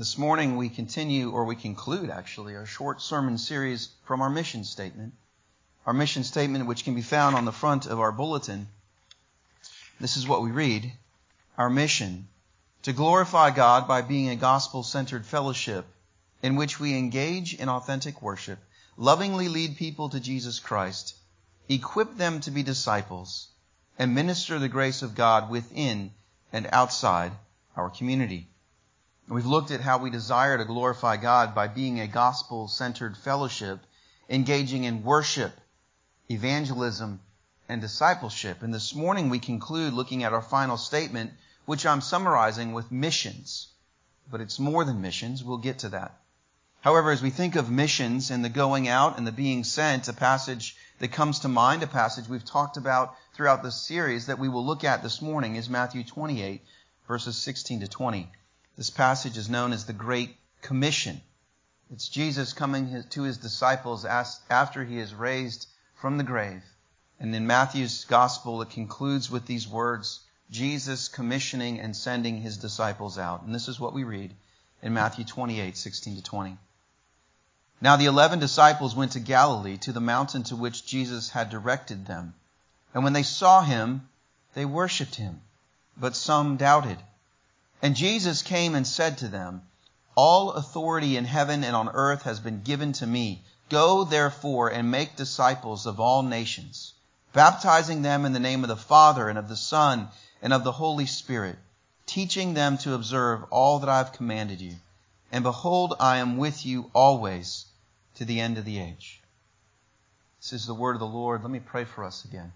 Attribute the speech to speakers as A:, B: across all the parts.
A: This morning we conclude our short sermon series from our mission statement. Our mission statement, which can be found on the front of our bulletin. This is what we read. Our mission: to glorify God by being a gospel-centered fellowship in which we engage in authentic worship, lovingly lead people to Jesus Christ, equip them to be disciples, and minister the grace of God within and outside our community. We've looked at how we desire to glorify God by being a gospel-centered fellowship, engaging in worship, evangelism, and discipleship. And this morning we conclude looking at our final statement, which I'm summarizing with missions. But it's more than missions. We'll get to that. However, as we think of missions and the going out and the being sent, a passage that comes to mind, a passage we've talked about throughout this series that we will look at this morning, is Matthew 28, verses 16 to 20. This passage is known as the Great Commission. It's Jesus coming to his disciples after he is raised from the grave. And in Matthew's gospel, it concludes with these words, Jesus commissioning and sending his disciples out. And this is what we read in Matthew 28, 16 to 20. Now the 11 disciples went to Galilee, to the mountain to which Jesus had directed them. And when they saw him, they worshipped him, but some doubted. And Jesus came and said to them, all authority in heaven and on earth has been given to me. Go therefore and make disciples of all nations, baptizing them in the name of the Father and of the Son and of the Holy Spirit, teaching them to observe all that I have commanded you. And behold, I am with you always to the end of the age. This is the word of the Lord. Let me pray for us again.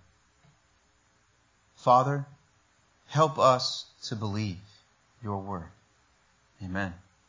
A: Father, help us to believe your word. Amen.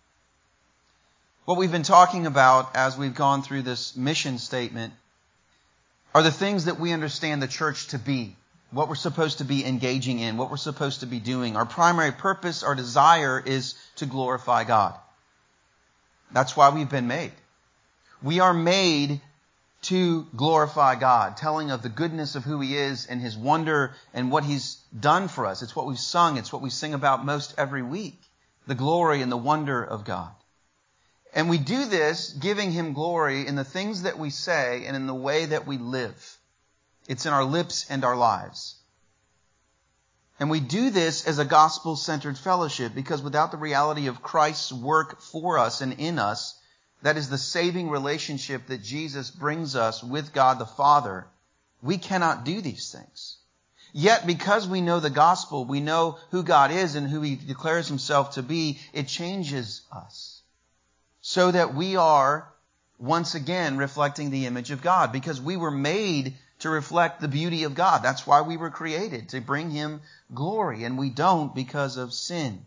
A: What we've been talking about as we've gone through this mission statement are the things that we understand the church to be, what we're supposed to be engaging in, what we're supposed to be doing. Our primary purpose, our desire is to glorify God. That's why we've been made. We are made to glorify God, telling of the goodness of who he is and his wonder and what he's done for us. It's what we've sung. It's what we sing about most every week. The glory and the wonder of God. And we do this giving him glory in the things that we say and in the way that we live. It's in our lips and our lives. And we do this as a gospel-centered fellowship because without the reality of Christ's work for us and in us, that is the saving relationship that Jesus brings us with God the Father, we cannot do these things. Yet because we know the gospel, we know who God is and who he declares himself to be, it changes us. So that we are once again reflecting the image of God because we were made to reflect the beauty of God. That's why we were created, to bring him glory. And we don't because of sin.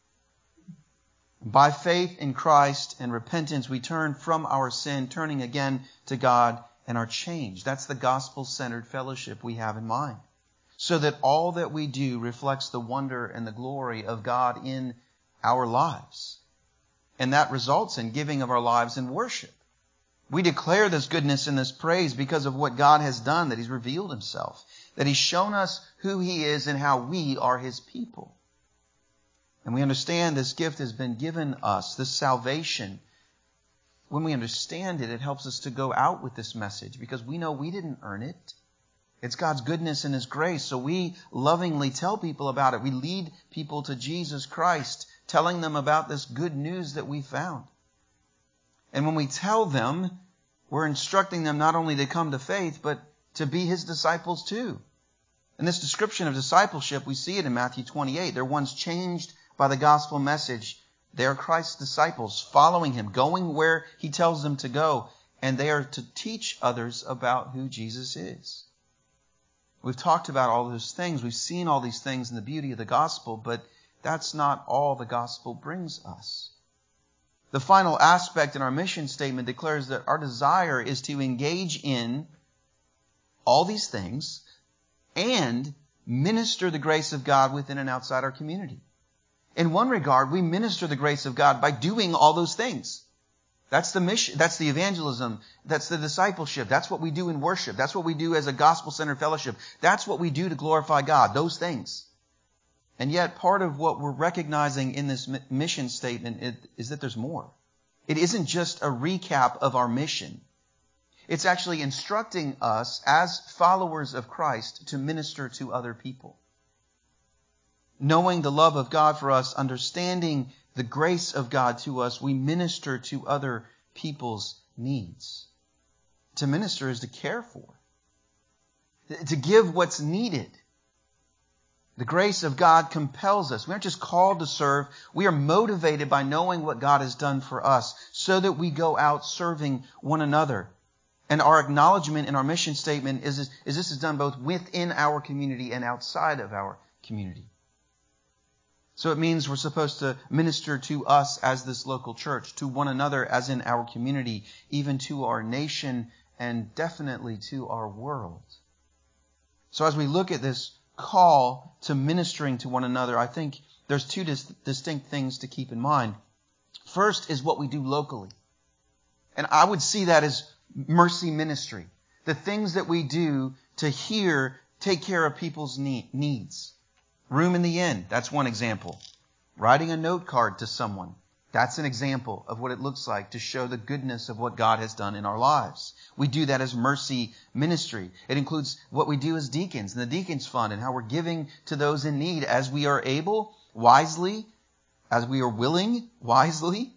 A: By faith in Christ and repentance, we turn from our sin, turning again to God, and are changed. That's the gospel-centered fellowship we have in mind. So that all that we do reflects the wonder and the glory of God in our lives. And that results in giving of our lives in worship. We declare this goodness and this praise because of what God has done, that he's revealed himself, that he's shown us who he is and how we are his people. And we understand this gift has been given us, this salvation. When we understand it, it helps us to go out with this message because we know we didn't earn it. It's God's goodness and his grace. So we lovingly tell people about it. We lead people to Jesus Christ, telling them about this good news that we found. And when we tell them, we're instructing them not only to come to faith, but to be his disciples too. In this description of discipleship, we see it in Matthew 28. They're ones changed by the gospel message. They are Christ's disciples, following him, going where he tells them to go. And they are to teach others about who Jesus is. We've talked about all those things. We've seen all these things in the beauty of the gospel, but that's not all the gospel brings us. The final aspect in our mission statement declares that our desire is to engage in all these things and minister the grace of God within and outside our community. In one regard, we minister the grace of God by doing all those things. That's the mission. That's the evangelism. That's the discipleship. That's what we do in worship. That's what we do as a gospel-centered fellowship. That's what we do to glorify God. Those things. And yet part of what we're recognizing in this mission statement is that there's more. It isn't just a recap of our mission. It's actually instructing us as followers of Christ to minister to other people. Knowing the love of God for us, understanding the grace of God to us, we minister to other people's needs. To minister is to care for, to give what's needed. The grace of God compels us. We aren't just called to serve. We are motivated by knowing what God has done for us so that we go out serving one another. And our acknowledgement in our mission statement is this is done both within our community and outside of our community. So it means we're supposed to minister to us as this local church, to one another as in our community, even to our nation, and definitely to our world. So as we look at this call to ministering to one another, I think there's two distinct things to keep in mind. First is what we do locally. And I would see that as mercy ministry. The things that we do to take care of people's needs. Room in the inn, that's one example. Writing a note card to someone, that's an example of what it looks like to show the goodness of what God has done in our lives. We do that as mercy ministry. It includes what we do as deacons and the Deacons Fund and how we're giving to those in need as we are able, wisely, as we are willing, wisely.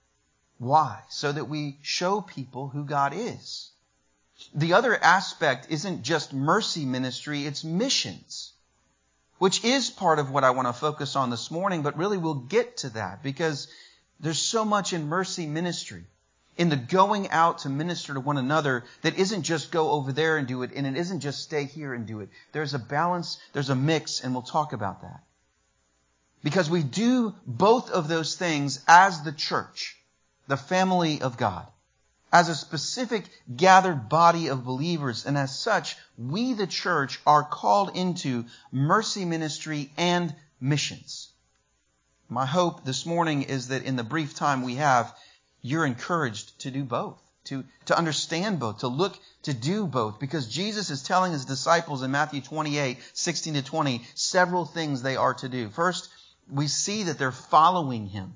A: Why? So that we show people who God is. The other aspect isn't just mercy ministry, it's missions, which is part of what I want to focus on this morning, but really we'll get to that because there's so much in mercy ministry, in the going out to minister to one another that isn't just go over there and do it, and it isn't just stay here and do it. There's a balance, there's a mix, and we'll talk about that. Because we do both of those things as the church, the family of God, as a specific gathered body of believers, and as such, we, the church, are called into mercy ministry and missions. My hope this morning is that in the brief time we have, you're encouraged to do both, to understand both, to look to do both, because Jesus is telling His disciples in Matthew 28, 16 to 20, several things they are to do. First, we see that they're following Him.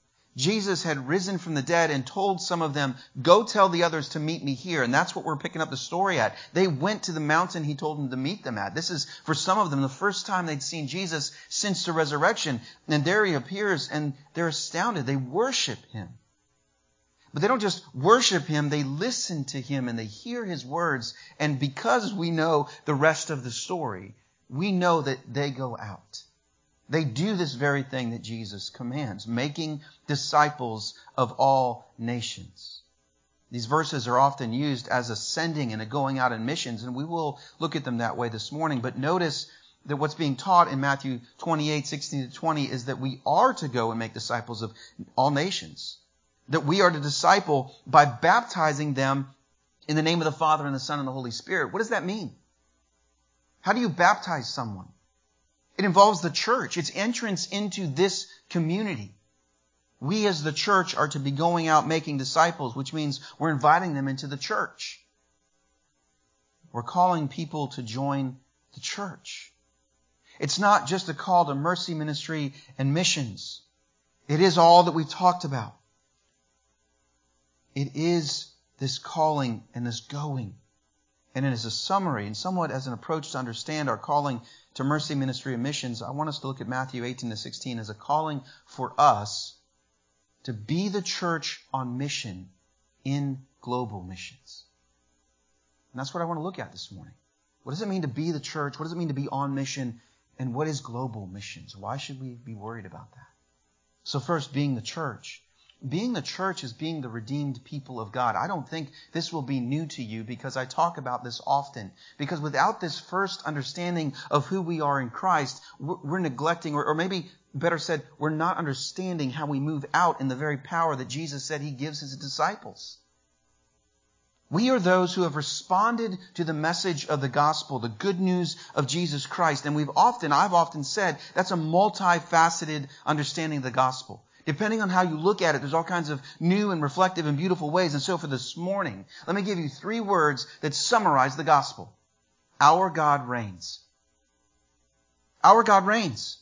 A: Jesus had risen from the dead and told some of them, go tell the others to meet me here. And that's what we're picking up the story at. They went to the mountain He told them to meet them at. This is, for some of them, the first time they'd seen Jesus since the resurrection. And there He appears and they're astounded. They worship Him. But they don't just worship Him, they listen to Him and they hear His words. And because we know the rest of the story, we know that they go out. They do this very thing that Jesus commands, making disciples of all nations. These verses are often used as a sending and a going out in missions, and we will look at them that way this morning. But notice that what's being taught in Matthew 28, 16 to 20 is that we are to go and make disciples of all nations. That we are to disciple by baptizing them in the name of the Father and the Son and the Holy Spirit. What does that mean? How do you baptize someone? It involves the church. It's entrance into this community. We as the church are to be going out making disciples, which means we're inviting them into the church. We're calling people to join the church. It's not just a call to mercy ministry and missions. It is all that we've talked about. It is this calling and this going. And as a summary and somewhat as an approach to understand our calling to mercy ministry and missions, I want us to look at Matthew 18 to 16 as a calling for us to be the church on mission in global missions. And that's what I want to look at this morning. What does it mean to be the church? What does it mean to be on mission? And what is global missions? Why should we be worried about that? So first, being the church. Being the church is being the redeemed people of God. I don't think this will be new to you because I talk about this often. Because without this first understanding of who we are in Christ, we're neglecting, or maybe better said, we're not understanding how we move out in the very power that Jesus said He gives His disciples. We are those who have responded to the message of the gospel, the good news of Jesus Christ. And I've often said, that's a multifaceted understanding of the gospel. Depending on how you look at it, there's all kinds of new and reflective and beautiful ways. And so for this morning, let me give you 3 words that summarize the gospel. Our God reigns. Our God reigns.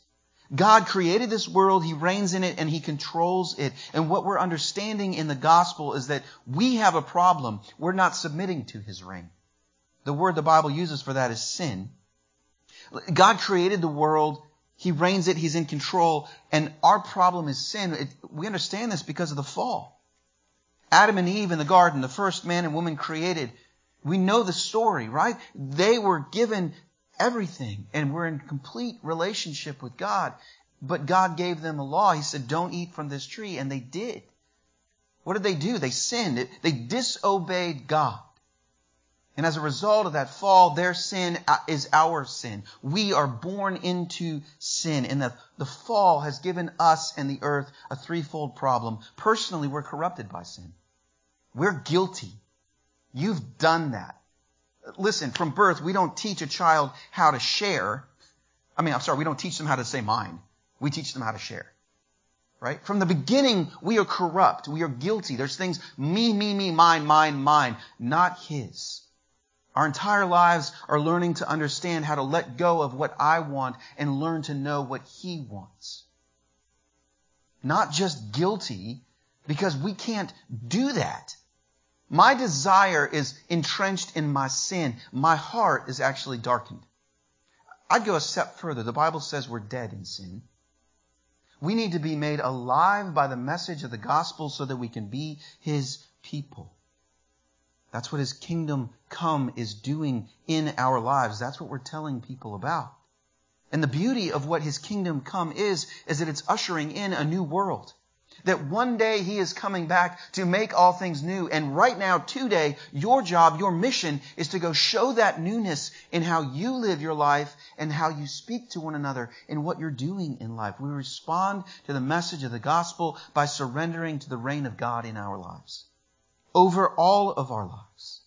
A: God created this world, He reigns in it, and He controls it. And what we're understanding in the gospel is that we have a problem. We're not submitting to His reign. The word the Bible uses for that is sin. God created the world, He reigns it, He's in control, and our problem is sin. We understand this because of the fall. Adam and Eve in the garden, the first man and woman created, we know the story, right? They were given everything and were in complete relationship with God. But God gave them a law. He said, don't eat from this tree. And they did. What did they do? They sinned. They disobeyed God. And as a result of that fall, their sin is our sin. We are born into sin. And the fall has given us and the earth a threefold problem. Personally, we're corrupted by sin. We're guilty. You've done that. Listen, from birth, we don't teach a child how to share. We don't teach them how to say mine. We teach them how to share. Right? From the beginning, we are corrupt. We are guilty. There's things, me, mine, not His. Our entire lives are learning to understand how to let go of what I want and learn to know what He wants. Not just guilty, because we can't do that. My desire is entrenched in my sin. My heart is actually darkened. I'd go a step further. The Bible says we're dead in sin. We need to be made alive by the message of the gospel so that we can be His people. That's what His kingdom come is doing in our lives. That's what we're telling people about. And the beauty of what His kingdom come is that it's ushering in a new world. That one day He is coming back to make all things new. And right now, today, your job, your mission is to go show that newness in how you live your life and how you speak to one another and what you're doing in life. We respond to the message of the gospel by surrendering to the reign of God in our lives. Over all of our lives.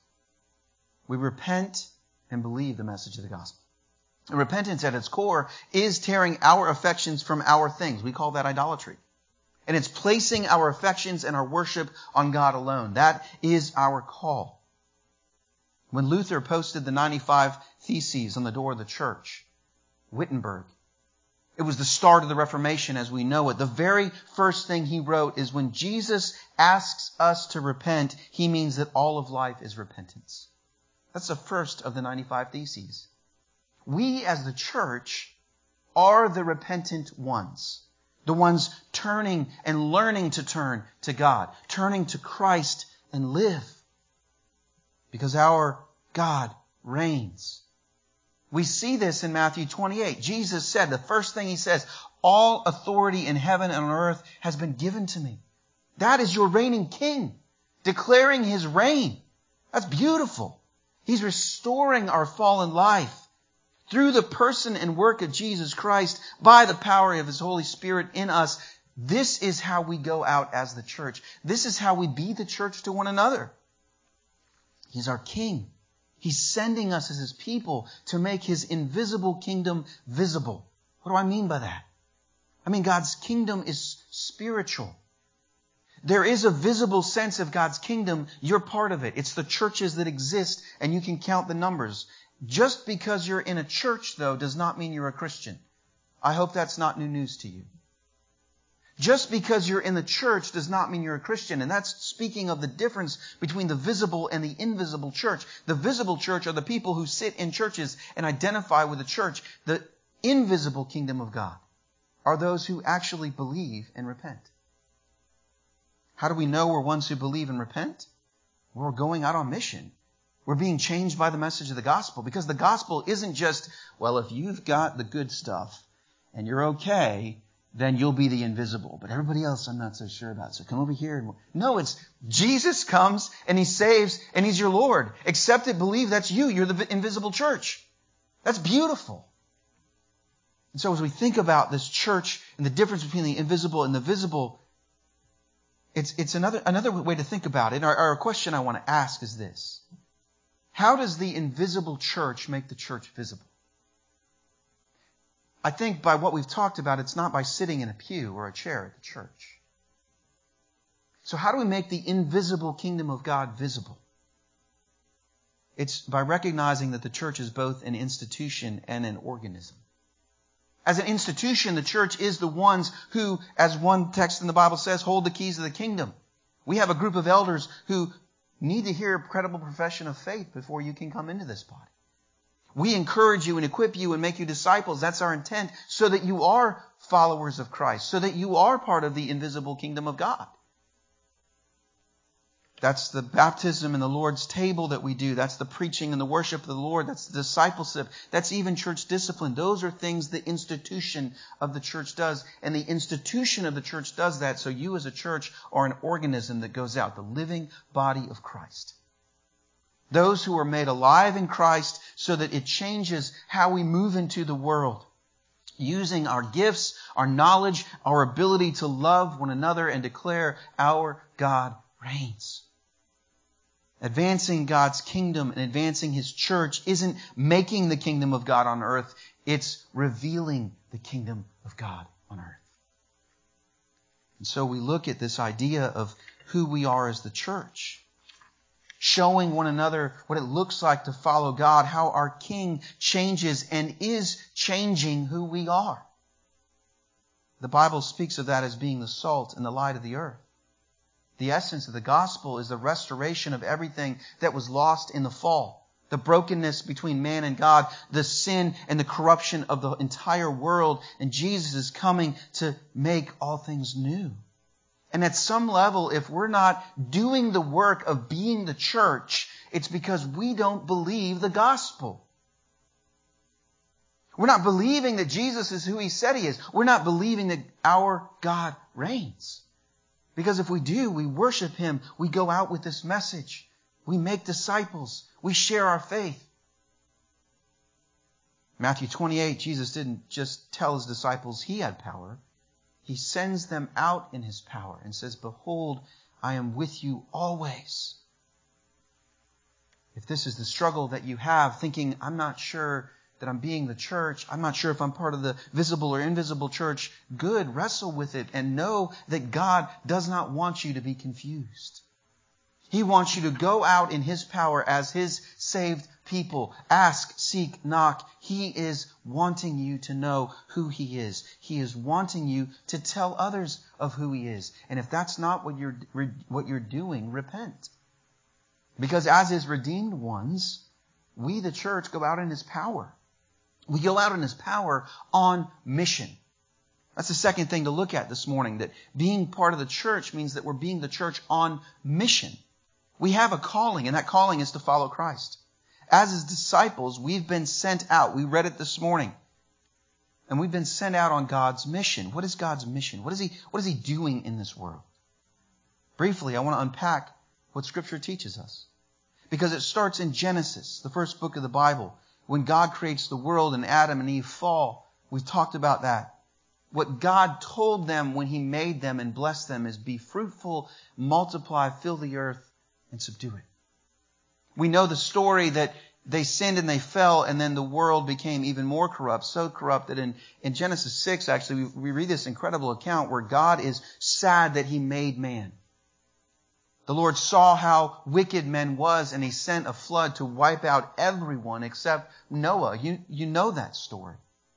A: We repent and believe the message of the gospel. And repentance at its core is tearing our affections from our things. We call that idolatry. And it's placing our affections and our worship on God alone. That is our call. When Luther posted the 95 Theses on the door of the church, Wittenberg, it was the start of the Reformation as we know it. The very first thing he wrote is when Jesus asks us to repent, He means that all of life is repentance. That's the first of the 95 Theses. We as the church are the repentant ones. The ones turning and learning to turn to God, turning to Christ and live. Because our God reigns. We see this in Matthew 28. Jesus said, the first thing He says, all authority in heaven and on earth has been given to me. That is your reigning King, declaring His reign. That's beautiful. He's restoring our fallen life. Through the person and work of Jesus Christ, by the power of His Holy Spirit in us, this is how we go out as the church. This is how we be the church to one another. He's our King. He's sending us as His people to make His invisible kingdom visible. What do I mean by that? I mean God's kingdom is spiritual. There is a visible sense of God's kingdom. You're part of it. It's the churches that exist, and you can count the numbers. Just because you're in a church, though, does not mean you're a Christian. I hope that's not new news to you. Just because you're in the church does not mean you're a Christian. And that's speaking of the difference between the visible and the invisible church. The visible church are the people who sit in churches and identify with the church. The invisible kingdom of God are those who actually believe and repent. How do we know we're ones who believe and repent? We're going out on mission. We're being changed by the message of the gospel, because the gospel isn't just, well, if you've got the good stuff and you're okay, then you'll be the invisible. But everybody else I'm not so sure about. So come over here. No, it's Jesus comes and He saves and He's your Lord. Accept it, believe that's you. You're the invisible church. That's beautiful. And so as we think about this church and the difference between the invisible and the visible, it's another way to think about it. Our question I want to ask is this. How does the invisible church make the church visible? I think by what we've talked about, it's not by sitting in a pew or a chair at the church. So how do we make the invisible kingdom of God visible? It's by recognizing that the church is both an institution and an organism. As an institution, the church is the ones who, as one text in the Bible says, hold the keys of the kingdom. We have a group of elders who need to hear a credible profession of faith before you can come into this body. We encourage you and equip you and make you disciples. That's our intent, so that you are followers of Christ, so that you are part of the invisible kingdom of God. That's the baptism and the Lord's table that we do. That's the preaching and the worship of the Lord. That's the discipleship. That's even church discipline. Those are things the institution of the church does. And the institution of the church does that, so you as a church are an organism that goes out, the living body of Christ. Those who are made alive in Christ so that it changes how we move into the world, using our gifts, our knowledge, our ability to love one another and declare our God reigns. Advancing God's kingdom and advancing His church isn't making the kingdom of God on earth. It's revealing the kingdom of God on earth. And so we look at this idea of who we are as the church, showing one another what it looks like to follow God, how our King changes and is changing who we are. The Bible speaks of that as being the salt and the light of the earth. The essence of the gospel is the restoration of everything that was lost in the fall. The brokenness between man and God, the sin and the corruption of the entire world. And Jesus is coming to make all things new. And at some level, if we're not doing the work of being the church, it's because we don't believe the gospel. We're not believing that Jesus is who He said He is. We're not believing that our God reigns. Because if we do, we worship Him. We go out with this message. We make disciples. We share our faith. Matthew 28, Jesus didn't just tell His disciples He had power. He sends them out in His power and says, "Behold, I am with you always." If this is the struggle that you have, thinking, "I'm not sure that I'm being the church. I'm not sure if I'm part of the visible or invisible church," good, wrestle with it and know that God does not want you to be confused. He wants you to go out in His power as His saved people. Ask, seek, knock. He is wanting you to know who He is. He is wanting you to tell others of who He is. And if that's not what you're doing, repent. Because as His redeemed ones, we, the church, go out in His power. We go out in His power on mission. That's the second thing to look at this morning, that being part of the church means that we're being the church on mission. We have a calling, and that calling is to follow Christ. As His disciples, we've been sent out. We read it this morning. And we've been sent out on God's mission. What is God's mission? What is He doing in this world? Briefly, I want to unpack what Scripture teaches us. Because it starts in Genesis, the first book of the Bible. When God creates the world and Adam and Eve fall, we've talked about that. What God told them when He made them and blessed them is, "Be fruitful, multiply, fill the earth, and subdue it." We know the story that they sinned and they fell, and then the world became even more corrupt, so corrupt that in Genesis 6, actually, we read this incredible account where God is sad that He made man. The Lord saw how wicked man was, and He sent a flood to wipe out everyone except Noah. You know that story.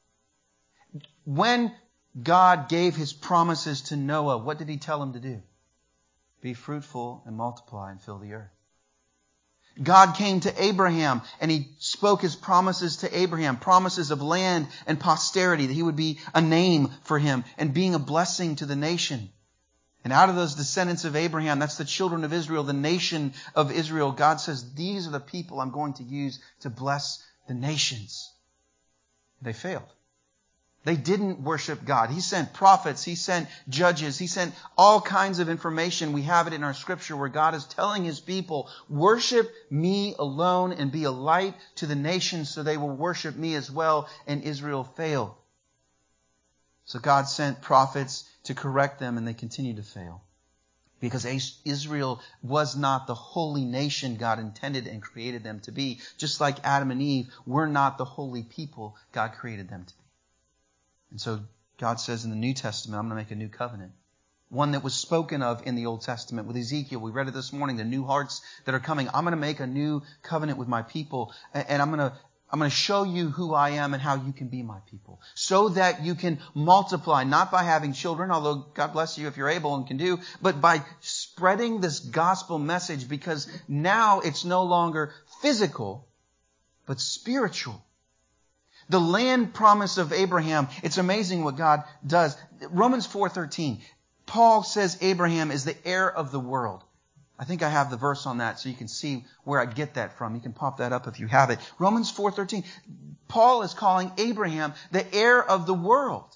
A: When God gave His promises to Noah, what did He tell him to do? Be fruitful and multiply and fill the earth. God came to Abraham and He spoke His promises to Abraham, promises of land and posterity, that he would be a name for him and being a blessing to the nation. And out of those descendants of Abraham, that's the children of Israel, the nation of Israel, God says, "These are the people I'm going to use to bless the nations." They failed. They didn't worship God. He sent prophets. He sent judges. He sent all kinds of information. We have it in our Scripture where God is telling His people, "Worship Me alone and be a light to the nations so they will worship Me as well." And Israel failed. So God sent prophets to correct them, and they continued to fail. Because Israel was not the holy nation God intended and created them to be. Just like Adam and Eve were not the holy people God created them to be. And so God says in the New Testament, "I'm going to make a new covenant." One that was spoken of in the Old Testament with Ezekiel. We read it this morning, the new hearts that are coming. I'm going to make a new covenant with my people, and I'm going I'm going to show you who I am and how you can be my people, so that you can multiply, not by having children, although God bless you if you're able and can do, but by spreading this gospel message, because now it's no longer physical, but spiritual. The land promise of Abraham, it's amazing what God does. Romans 4:13, Paul says Abraham is the heir of the world. I think I have the verse on that so you can see where I get that from. You can pop that up if you have it. Romans 4:13. Paul is calling Abraham the heir of the world.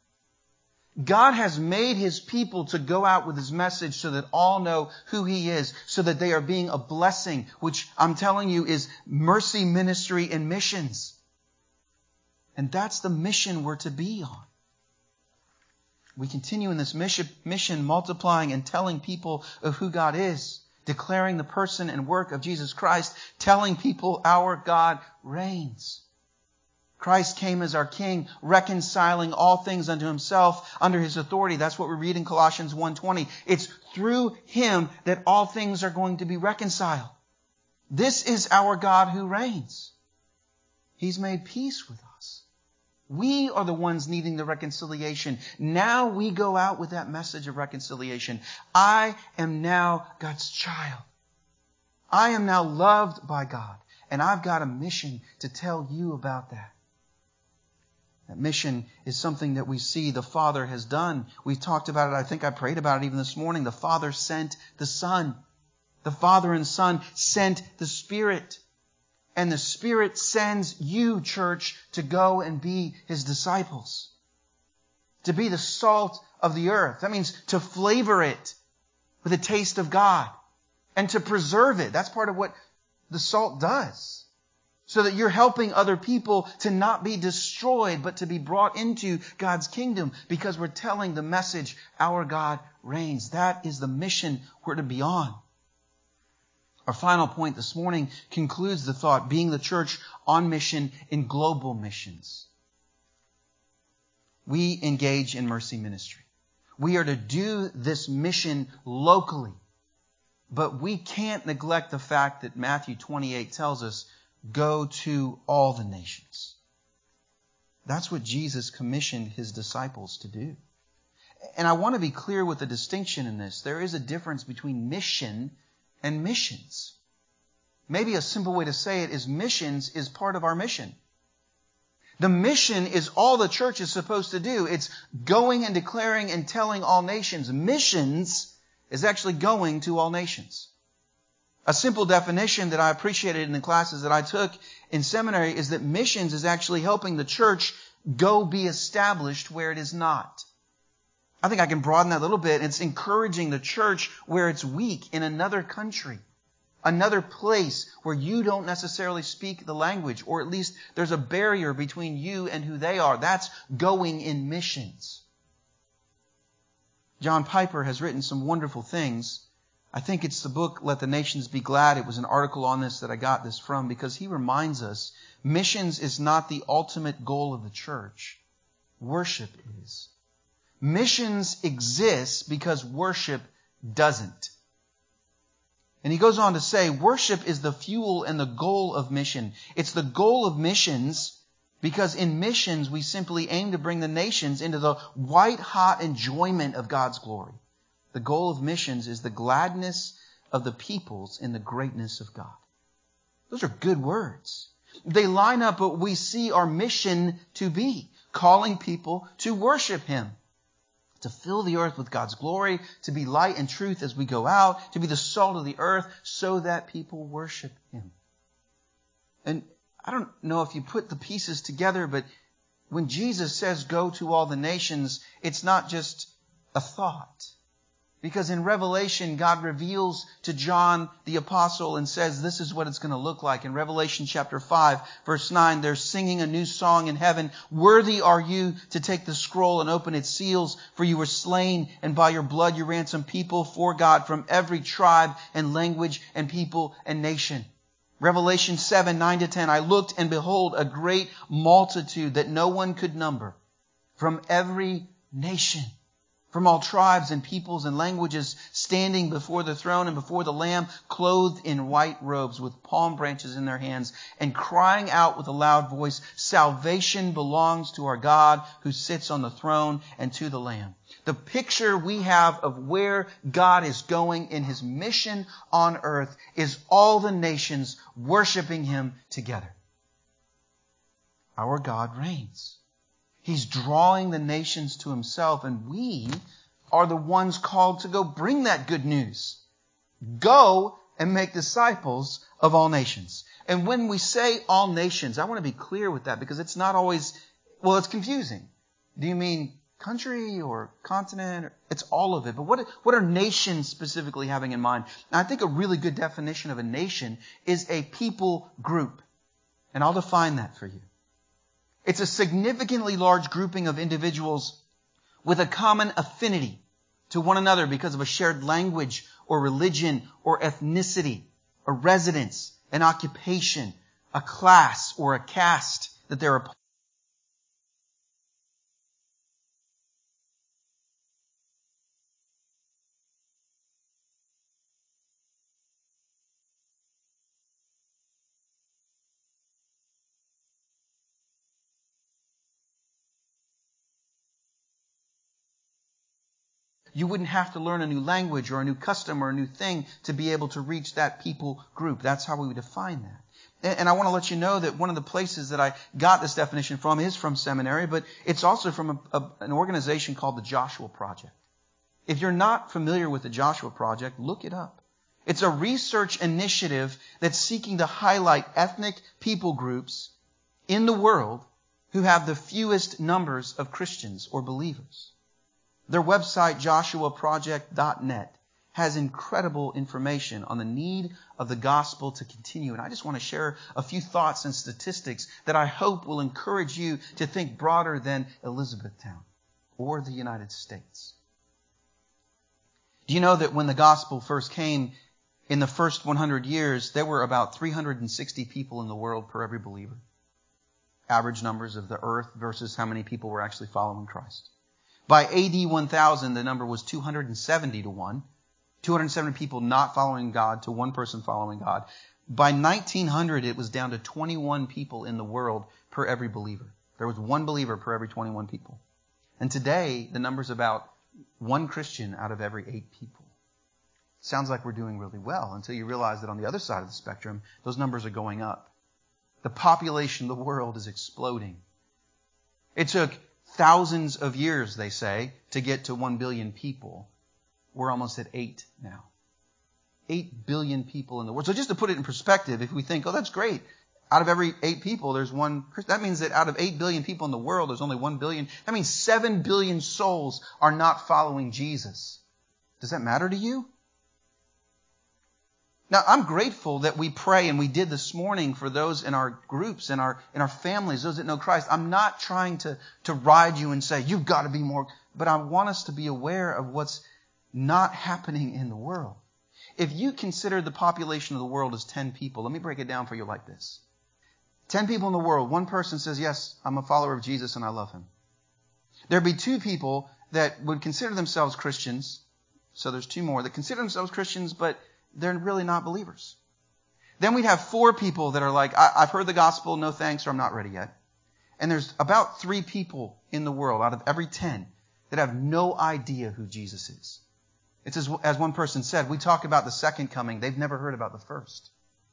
A: God has made His people to go out with His message so that all know who He is, so that they are being a blessing, which I'm telling you is mercy, ministry, and missions. And that's the mission we're to be on. We continue in this mission, multiplying and telling people of who God is, declaring the person and work of Jesus Christ, telling people our God reigns. Christ came as our King, reconciling all things unto Himself under His authority. That's what we read in Colossians 1:20. It's through Him that all things are going to be reconciled. This is our God who reigns. He's made peace with us. We are the ones needing the reconciliation. Now we go out with that message of reconciliation. I am now God's child. I am now loved by God. And I've got a mission to tell you about that. That mission is something that we see the Father has done. We've talked about it. I think I prayed about it even this morning. The Father sent the Son. The Father and Son sent the Spirit. And the Spirit sends you, church, to go and be His disciples. To be the salt of the earth. That means to flavor it with a taste of God. And to preserve it. That's part of what the salt does. So that you're helping other people to not be destroyed, but to be brought into God's kingdom. Because we're telling the message, our God reigns. That is the mission we're to be on. Our final point this morning concludes the thought, being the church on mission in global missions. We engage in mercy ministry. We are to do this mission locally. But we can't neglect the fact that Matthew 28 tells us, go to all the nations. That's what Jesus commissioned His disciples to do. And I want to be clear with the distinction in this. There is a difference between mission and missions. Maybe a simple way to say it is missions is part of our mission. The mission is all the church is supposed to do. It's going and declaring and telling all nations. Missions is actually going to all nations. A simple definition that I appreciated in the classes that I took in seminary is that missions is actually helping the church go be established where it is not. I think I can broaden that a little bit. It's encouraging the church where it's weak in another country, another place where you don't necessarily speak the language, or at least there's a barrier between you and who they are. That's going in missions. John Piper has written some wonderful things. I think it's the book, Let the Nations Be Glad. It was an article on this that I got this from, because he reminds us missions is not the ultimate goal of the church. Worship is. Missions exists because worship doesn't. And he goes on to say, worship is the fuel and the goal of mission. It's the goal of missions because in missions we simply aim to bring the nations into the white-hot enjoyment of God's glory. The goal of missions is the gladness of the peoples in the greatness of God. Those are good words. They line up what we see our mission to be, calling people to worship Him, to fill the earth with God's glory, to be light and truth as we go out, to be the salt of the earth so that people worship Him. And I don't know if you put the pieces together, but when Jesus says go to all the nations, it's not just a thought. Because in Revelation, God reveals to John the apostle and says this is what it's going to look like. In Revelation chapter 5, verse 9, they're singing a new song in heaven. Worthy are you to take the scroll and open its seals, for you were slain, and by your blood you ransomed people for God from every tribe and language and people and nation. Revelation 7, 9-10, I looked and behold a great multitude that no one could number from every nation, from all tribes and peoples and languages, standing before the throne and before the Lamb, clothed in white robes with palm branches in their hands, and crying out with a loud voice, "Salvation belongs to our God who sits on the throne and to the Lamb." The picture we have of where God is going in His mission on earth is all the nations worshiping Him together. Our God reigns. He's drawing the nations to Himself, and we are the ones called to go bring that good news. Go and make disciples of all nations. And when we say all nations, I want to be clear with that because it's not always, it's confusing. Do you mean country or continent? It's all of it. But what are nations specifically having in mind? And I think a really good definition of a nation is a people group. And I'll define that for you. It's a significantly large grouping of individuals with a common affinity to one another because of a shared language or religion or ethnicity, a residence, an occupation, a class or a caste that they're a part of. You wouldn't have to learn a new language or a new custom or a new thing to be able to reach that people group. That's how we would define that. And I want to let you know that one of the places that I got this definition from is from seminary, but it's also from an organization called the Joshua Project. If you're not familiar with the Joshua Project, look it up. It's a research initiative that's seeking to highlight ethnic people groups in the world who have the fewest numbers of Christians or believers. Their website, joshuaproject.net, has incredible information on the need of the gospel to continue. And I just want to share a few thoughts and statistics that I hope will encourage you to think broader than Elizabethtown or the United States. Do you know that when the gospel first came in the first 100 years, there were about 360 people in the world per every believer? Average numbers of the earth versus how many people were actually following Christ. By AD 1000, the number was 270 to 1. 270 people not following God to one person following God. By 1900, it was down to 21 people in the world per every believer. There was one believer per every 21 people. And today, the number's about one Christian out of every 8 people. Sounds like we're doing really well until you realize that on the other side of the spectrum, those numbers are going up. The population of the world is exploding. It took thousands of years, they say, to get to 1 billion people. We're almost at 8 now. 8 billion people in the world. So just to put it in perspective, if we think, that's great. Out of every 8 people, there's one Christian. That means that out of 8 billion people in the world, there's only 1 billion. That means 7 billion souls are not following Jesus. Does that matter to you? Now, I'm grateful that we pray, and we did this morning for those in our groups, in our families, those that know Christ. I'm not trying to ride you and say, you've got to be more, but I want us to be aware of what's not happening in the world. If you consider the population of the world as 10 people, let me break it down for you like this. 10 people in the world, one person says, yes, I'm a follower of Jesus and I love Him. There'd be 2 people that would consider themselves Christians, so there's 2 more that consider themselves Christians, but they're really not believers. Then we'd have 4 people that are like, I've heard the gospel, no thanks, or I'm not ready yet. And there's about 3 people in the world out of every 10 that have no idea who Jesus is. It's as one person said, we talk about the second coming. They've never heard about the first.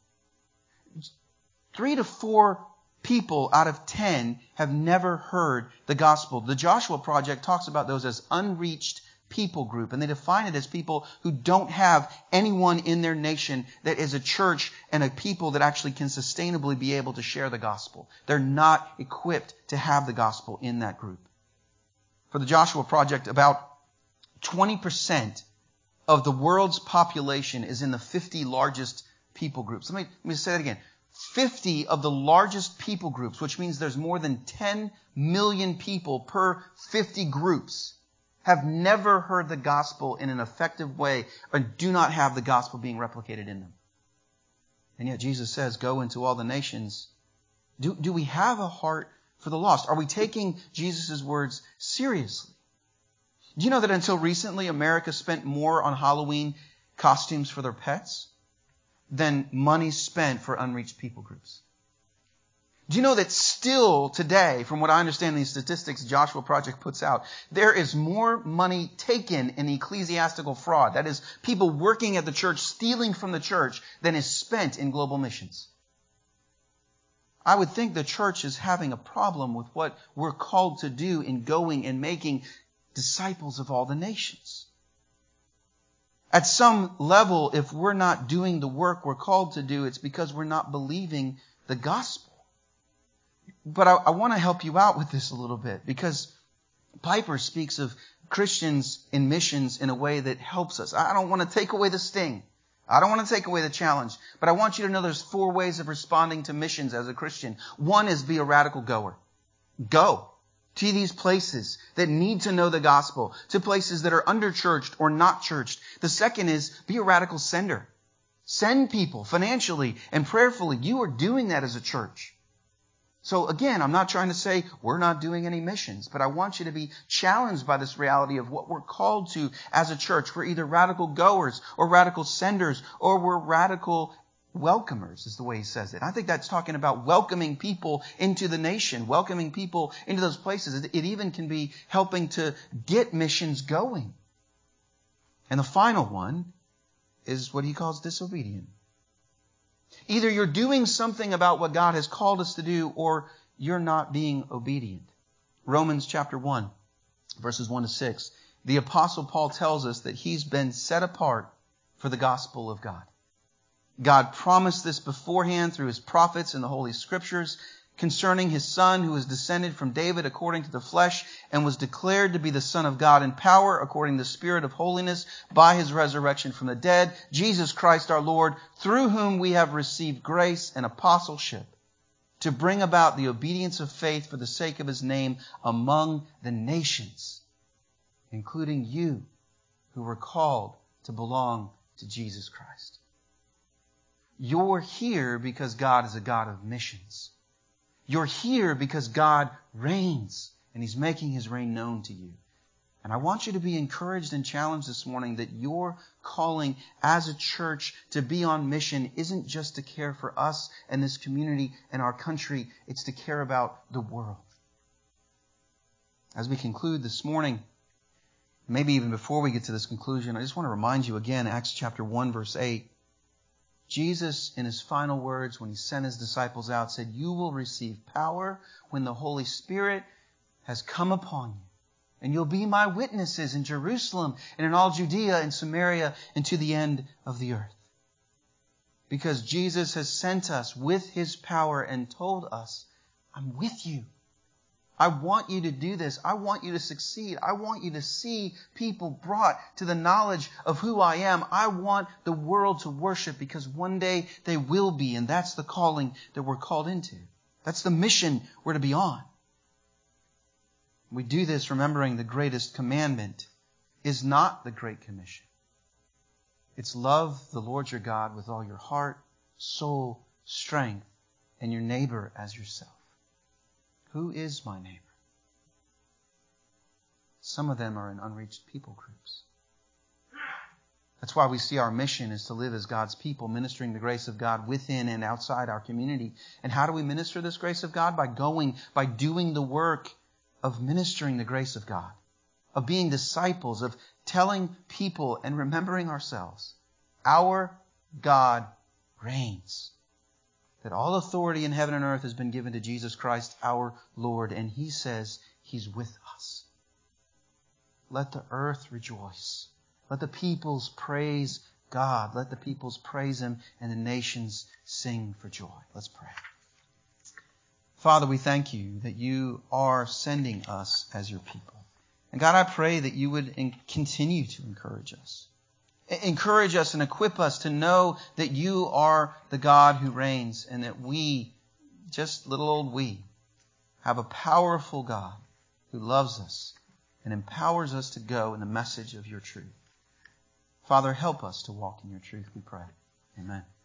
A: 3 to 4 people out of 10 have never heard the gospel. The Joshua Project talks about those as unreached people group, and they define it as people who don't have anyone in their nation that is a church and a people that actually can sustainably be able to share the gospel. They're not equipped to have the gospel in that group. For the Joshua Project, about 20% of the world's population is in the 50 largest people groups. Let me say that again. 50 of the largest people groups, which means there's more than 10 million people per 50 groups, have never heard the gospel in an effective way and do not have the gospel being replicated in them. And yet Jesus says, go into all the nations. Do we have a heart for the lost? Are we taking Jesus' words seriously? Do you know that until recently, America spent more on Halloween costumes for their pets than money spent for unreached people groups? Do you know that still today, from what I understand these statistics Joshua Project puts out, there is more money taken in ecclesiastical fraud, that is, people working at the church stealing from the church, than is spent in global missions? I would think the church is having a problem with what we're called to do in going and making disciples of all the nations. At some level, if we're not doing the work we're called to do, it's because we're not believing the gospel. But I want to help you out with this a little bit, because Piper speaks of Christians in missions in a way that helps us. I don't want to take away the sting. I don't want to take away the challenge. But I want you to know there's 4 ways of responding to missions as a Christian. One is be a radical goer. Go to these places that need to know the gospel, to places that are underchurched or not churched. The second is be a radical sender. Send people financially and prayerfully. You are doing that as a church. So again, I'm not trying to say we're not doing any missions, but I want you to be challenged by this reality of what we're called to as a church. We're either radical goers or radical senders, or we're radical welcomers, is the way he says it. I think that's talking about welcoming people into the nation, welcoming people into those places. It even can be helping to get missions going. And the final one is what he calls disobedient. Either you're doing something about what God has called us to do, or you're not being obedient. Romans chapter 1, verses 1 to 6. The Apostle Paul tells us that he's been set apart for the gospel of God. God promised this beforehand through his prophets in the Holy Scriptures concerning his Son, who is descended from David according to the flesh, and was declared to be the Son of God in power according to the Spirit of holiness by his resurrection from the dead, Jesus Christ our Lord, through whom we have received grace and apostleship to bring about the obedience of faith for the sake of his name among the nations, including you who were called to belong to Jesus Christ. You're here because God is a God of missions. You're here because God reigns, and he's making his reign known to you. And I want you to be encouraged and challenged this morning that your calling as a church to be on mission isn't just to care for us and this community and our country. It's to care about the world. As we conclude this morning, maybe even before we get to this conclusion, I just want to remind you again, Acts chapter 1, verse 8. Jesus, in his final words, when he sent his disciples out, said, "You will receive power when the Holy Spirit has come upon you. And you'll be my witnesses in Jerusalem and in all Judea and Samaria and to the end of the earth." Because Jesus has sent us with his power and told us, "I'm with you. I want you to do this. I want you to succeed. I want you to see people brought to the knowledge of who I am. I want the world to worship, because one day they will be." And that's the calling that we're called into. That's the mission we're to be on. We do this remembering the greatest commandment is not the Great Commission. It's love the Lord your God with all your heart, soul, strength, and your neighbor as yourself. Who is my neighbor? Some of them are in unreached people groups. That's why we see our mission is to live as God's people, ministering the grace of God within and outside our community. And how do we minister this grace of God? By doing the work of ministering the grace of God, of being disciples, of telling people and remembering ourselves. Our God reigns. That all authority in heaven and earth has been given to Jesus Christ, our Lord. And he says he's with us. Let the earth rejoice. Let the peoples praise God. Let the peoples praise him, and the nations sing for joy. Let's pray. Father, we thank you that you are sending us as your people. And God, I pray that you would continue to encourage us. Encourage us and equip us to know that you are the God who reigns, and that we, just little old we, have a powerful God who loves us and empowers us to go in the message of your truth. Father, help us to walk in your truth, we pray. Amen.